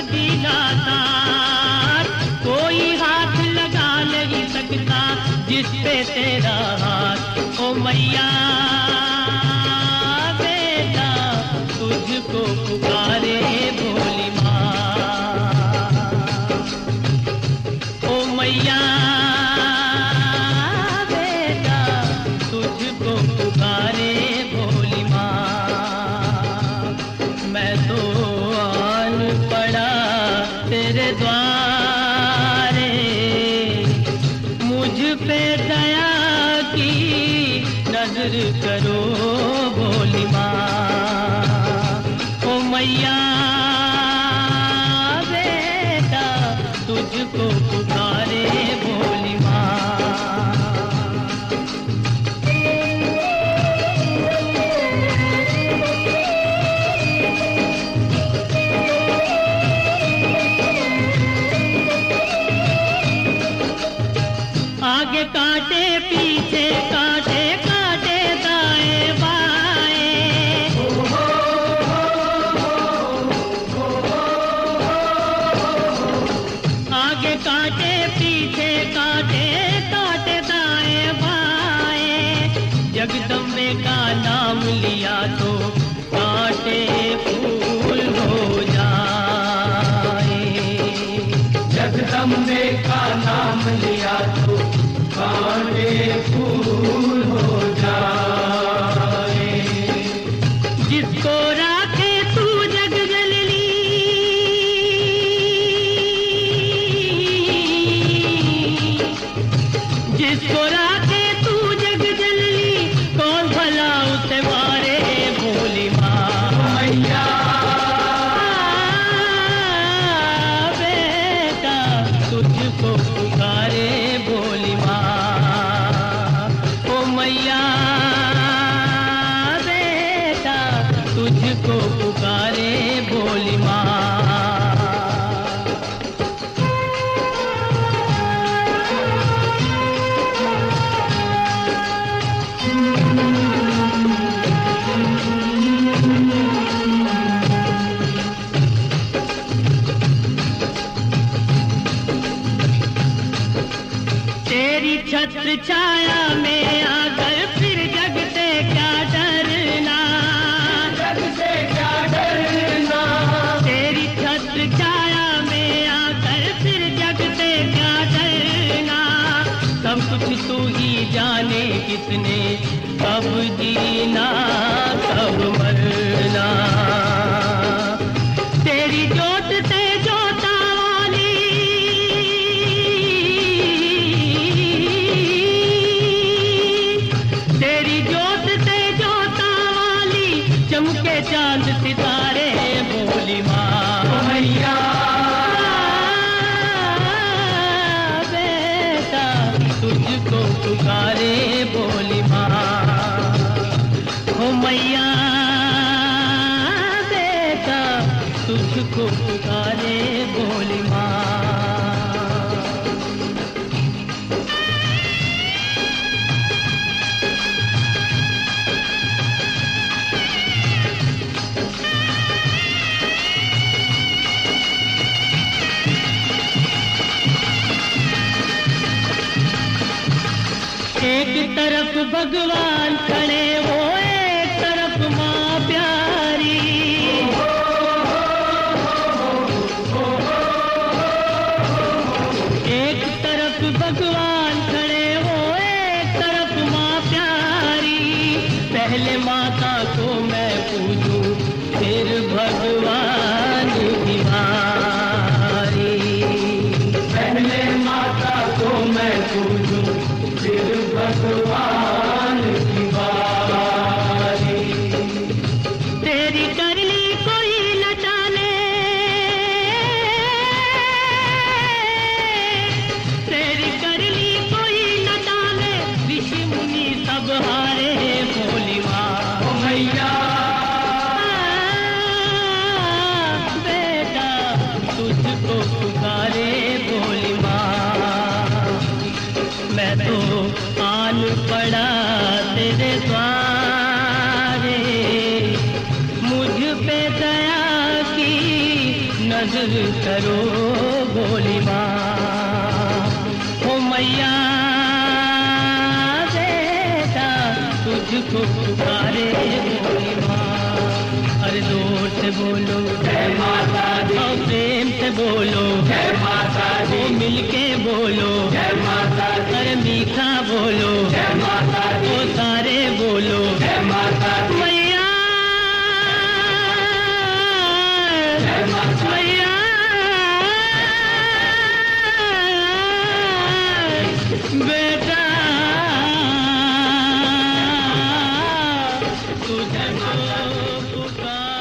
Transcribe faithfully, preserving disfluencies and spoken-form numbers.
दिलादार, कोई हाथ लगा नहीं सकता जिस पे तेरा हाथ। ओ मैया बेटा तुझको पुकारे भोली माँ। ओ मैया बेटा तुझको पुकारे भोली माँ। मैं तो आन पड़ा तेरे द्वारे, मुझ पे दया की नजर करो भोली माँ। ओ मैया बेटा तुझको पुकारे भोली माँ। आगे काटे पीछे काटे काटे दाएं बाएं, आगे काटे पीछे काटे काटे दाएं बाएं। जगदम्बे का नाम लिया तो कांटे फूल हो जाए। जगदम्बे का नाम लिया तो कांटे फूल हो जाए। जिसको राखे तू जग जननी, जिसको राखे तू जग जननी, कौन भला उसे मारे भोली माँ। मैया बेटा तुझको पुकारे भोली माँ। ओ मैया बेटा तुझको पुकारे भोली माँ। तेरी छत्र छाया में आकर फिर जग से क्या डरना, जग से क्या डरना। तेरी छत्र छाया में आकर फिर जग से क्या डरना। सब कुछ तू ही जाने किसने कब जीना कब मरना। तेरी जोत से जोता वाली, तेरी जोत से जोता वाली, चमके चांद सितारे भोली माँ। मैया बेटा तुझको पुकारे भोली माँ। हो मैया बेटा तुझको पुकारे भोली माँ। एक तरफ भगवान खड़े हो एक तरफ माँ प्यारी, एक तरफ भगवान खड़े हो एक तरफ माँ प्यारी। पहले माता को मैं पूजूं फिर भगवान बिहारी। पहले माता को मैं पूजूं फिर भगवान की बात। करो भोली माँ। ओ मैया बेटा तुझको पुकारे भोली माँ। अरे जोर से बोलो जय माता दी, और प्रेम से बोलो जय माता दी, वो मिलके बोलो जय माता दी, अरे मीठा बोलो जय माता दी, वो सारे बोलो जय माता दी, मैया जय माता दी, मैया बेटा तुझको पुकार